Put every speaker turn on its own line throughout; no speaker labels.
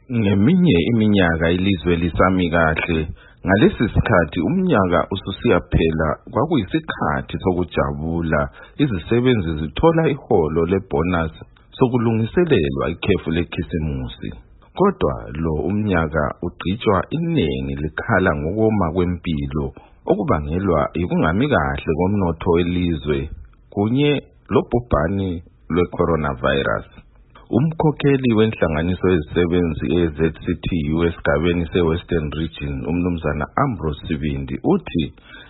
Ngeminye iminyaka ilizwe lisami kahle, ngalesi sikhathi umnyaka ususiyaphela kwakuyisikhathi sokujabula, izisebenzi zithola iholo lebonus sokulungiselelwa ikhefu lekhisimusi. Kodwa lo umnyaka ugcitshwa iningi likhala ngokoma kwempilo okubangelwa yikungami kahle komnotho welizwe kunye lobhubhane lwe-coronavirus. Umkhokheli wenhlanganiso yezisebenzi e-ZCTU esigabeni se-Western Region, umnumzana Ambrose Sibindi, uthi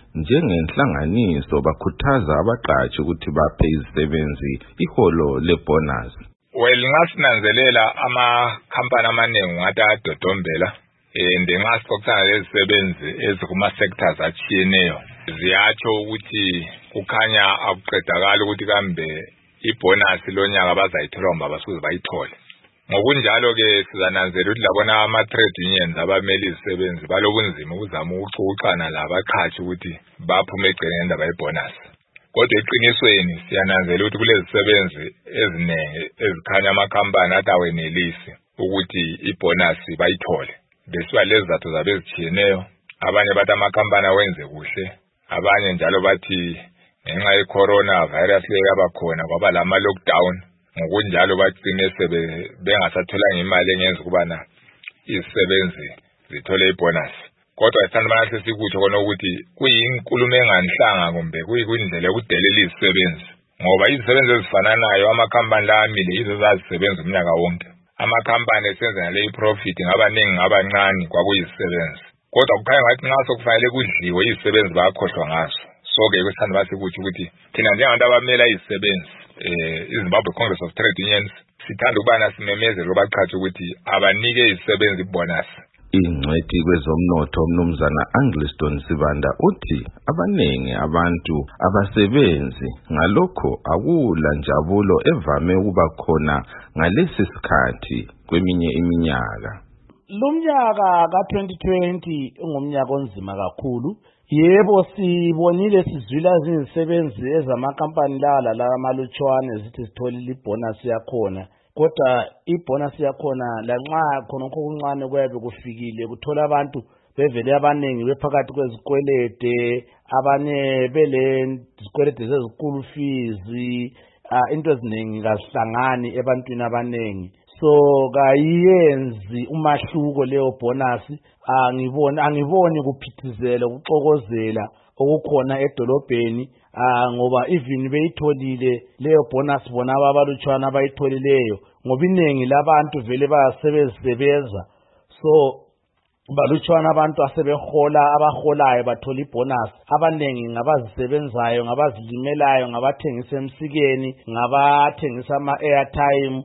njengenhlanganiso bakhuthaza abaqashi ukuthi baphe izisebenzi iholo lebonus.
Ngasinanzelela amakhampani amaningi ngathi ayadodombela ngenxa sixoxisana lezisebenzi ezikuma-sectors atshiyeneyo ziyatsho ukuthi kukhanya akuqedakala ukuthi kambe ibonus lonyaka bazayithola ngoba basuke bayithole. Ngokunjalo-ke sizananzela ukuthi labona ama-trade unions abamele izisebenzi balobunzima ukuzama ukuxoxana labaqhashi ukuthi baphume egcekeni indaba yebonus. Kodwa eqinisweni siyananzela ukuthi kulezi zisebenzi eziningi ezikhanya amakhampani athi awenelisi ukuthi ibonus bayithole. Besiba lezi zathu zabe ezitshiyeneyo, abanye bathi amakhampani awenze kuhle, abanye njalo bathi ngenxa ye-coronavirus leyo yabakhona kwaba lama-lockdown, ngokunjalo bagcine bengasatholanga imali engenza ukubana izisebenzi zithole ibonus. Kodwa sithandana sesikutsho khona ukuthi kuyinkulumo enganhlanga kumbe kuyindlela yokudelela izisebenzi, ngoba izisebenzi ezifananayo amakhampani la amile yizo zazisebenza umnyaka wonke. Amakhampani esenza ngale i-profit ngabaningi ngabancane kwakuyizisebenzi, kodwa kukhanya ngathi nxa sokufanele kudliwe izisebenzi bayakhohlwa ngaso. So-ke kusithandana sikutsho ukuthi thina njengabantu abamela izisebenzi iZimbabwe Congress of Trade Unions sithanda ukubana simemezele kubaqhashi ukuthi abanike izisebenzi ibonus.
Ingcwethi kwezomnotho umnumzana Angliston Sibanda uthi abanengi abantu abasebenzi ngalokho akula njabulo evame ukuba khona ngalesi sikhathi kweminye iminyaka.
Lumnyaka ka-2020 ungumnyaka onzima kakhulu. Yebo, sibonile sizwila izisebenzi ezamakampani la amalutshwane zithi sitholile ibonus yakhona. Kodwa ibonus yakhona lanxa khonokho okuncane kuyabe kufikile kuthola abantu bevele abaningi bephakathi kwezikwelede, abanye zikwelede zezikulu fees, into eziningi kazihlangani ebantwini abaningi. So kayenzi umahluko leyo bonus. Angiboni kuphithizela ukuxokozela okukhona edolobheni, ngoba even beyitholile leyo bonus bona abalutshwana abayitholileyo ngoba iningi labantu vele bayasebenza. So balutshwana abantu abaholayo bathola ibonus. Abaningi ngabazisebenzayo, ngabazilimelayo, ngabathengisa emsikeni, ngabathengisa ama-airtime.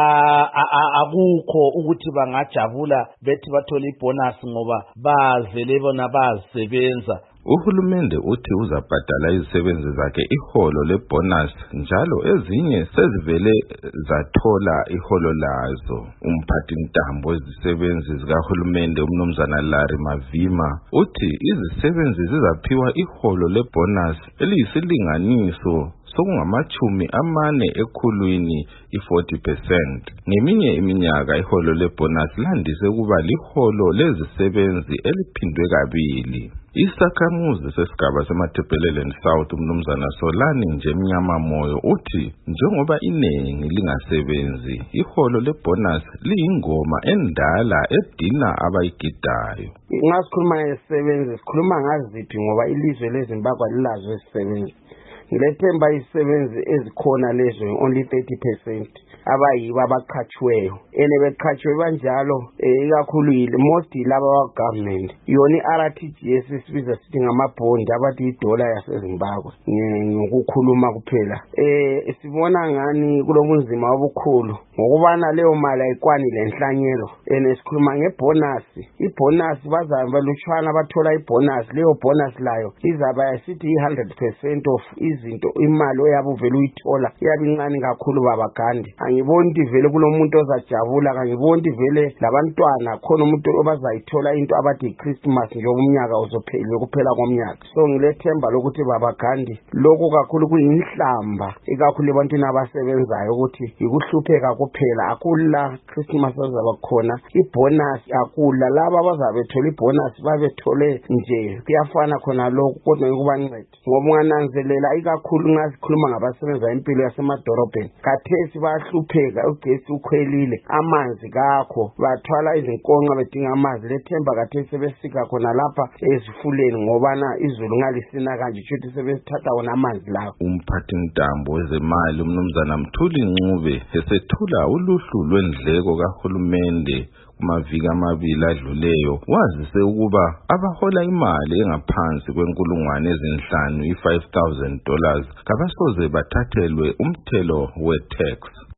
Akukho ukuthi bangajabula bethi bathola ibonus ngoba bazele bona bazisebenza.
Uhulumende uthi uzabhadala izisebenzi zakhe iholo lebonus njalo ezinye sezivele zathola iholo lazo. Umphathintambo wezisebenzi zikahulumende umnumzana Larry Mavima uthi izisebenzi zizaphiwa iholo lebonus eliyisilinganiso sokungamachumi-40 ekhulwini i-40%. Ngeminye iminyaka iholo lebonus landise ukuba liholo lezisebenzi eliphindwe kabili. Isakhamuzi sesigaba seMatabeleland South umnumzana Solani Njemnyama Moyo uthi njengoba iningi lingasebenzi, iholo lebonus liyingoma endala edina abayigidayo.
Ngasikhuluma ngezisebenzi, sikhuluma ngaziphi ngoba ilizwe leZimbabwe lilazo izisebenzi. Ngilethemba izisebenzi ezikhona lezo only 30% abayiba abaqhatshiweyo. Beqhatshiwe banjalo ikakhulu most laba wa-government. Yona i-RTGS sibiza sithi ngamabhondi abathi idola yaseZimbabwe ngokukhuluma kuphela. Sibona ngani kulobunzima obukhulu ngokubana leyo mali ayikwani lenhlanyelo. Sikhuluma ngebonus. Ibonus balutshwana bathola ibonus. Leyo bonus layo izaba yasithi 100% of izinto imali oyabe uvela uyithola yabe incane kakhulu babagandi. angiboni vele kulomuntu ozajabula, angiboni vele labantwana khona umuntu obazayithola into abathi Christmas nje umnyaka uzophelile kuphela komnyaka. So ngilethemba lokuthi baba Gandhi lokho kakhulu kuyinhlamba ikakhulu ebantwini abasebenzayo ukuthi ikuhlupheka kuphela, akula Christmas azaba khona, ibonus akula, laba abazabe thola ibonus babethole nje kuyafana khona lokho, kodwa ukubanceda ngoba ungananzelela ikakhulu ngazikhuluma ngabasebenza impilo yasemadorobheni kathesi bayahlupheka, ugesi ukhwelile, amanzi kakho, bathwala izinkonxa bedinga amanzi. Lethemba kathesi sebesika khona lapha ezifuleni ngobana izulu ngalisina kanje futhi sebesithatha wona amanzi lawo.
Umphathintambo wezemali umnumzana Mthuli Ncube esethula uluhlu lwendleko kahulumende kumaviki amabili adluleyo wazise ukuba abahola imali engaphansi kwe$5,000 kabasoze bathathelwe umthelo we-tax.